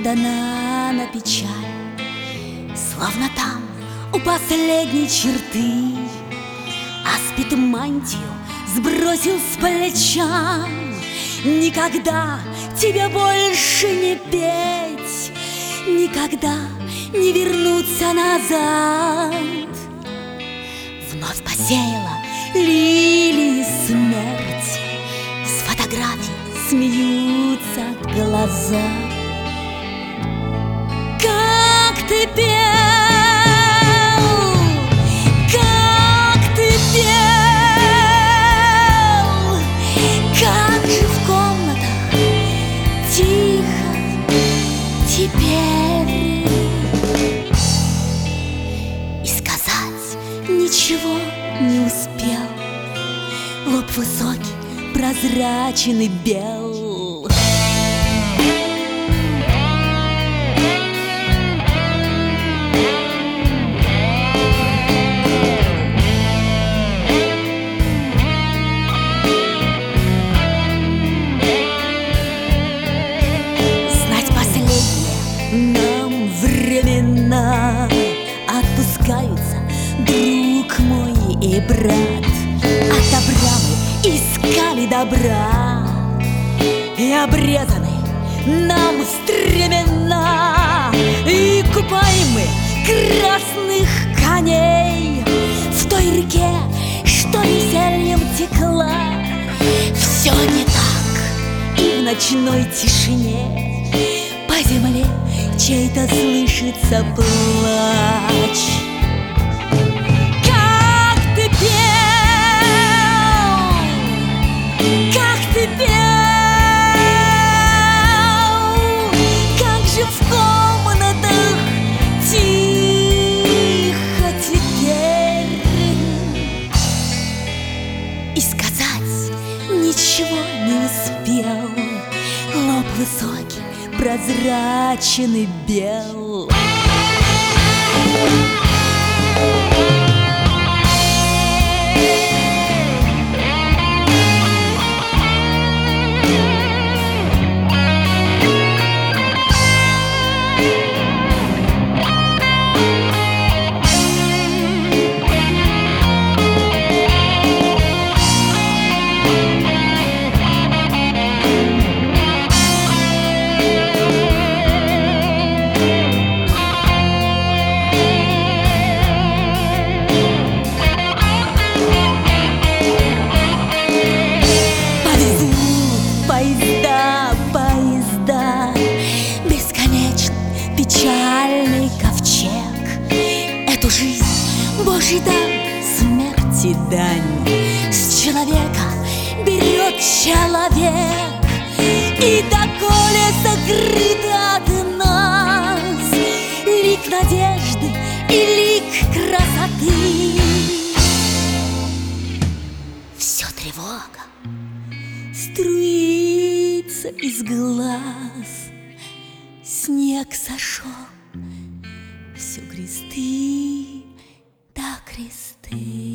дана на печаль, словно там у последней черты аспид мантию сбросил с плеча. Никогда тебе больше не петь, никогда не вернуться назад. Вновь посеяла лилии смерти, с фотографий смеются глаза. Как ты пел, как ты пел, как же в комнатах тихо теперь. И сказать ничего не успел, лоб высокий, прозрачен и бел. Нам времена отпускаются, друг мой и брат. От добра мы искали добра, и обрезаны нам стремена. И купаем мы красных коней в той реке, что весельем текла. Все не так, и в ночной тишине по земле чей-то слышится плач. Как ты пел, как ты пел, как же в комнатах тихо теперь. И сказать ничего не успел, лоб высокий, прозрачен и бел. Поезда, бесконечный печальный ковчег. Эту жизнь Божий дар, смерти дань, с человека берет человек. И доколе сокрыт от нас лик надежды и лик красоты, все тревога струится из глаз. Снег сошел, все кресты да кресты.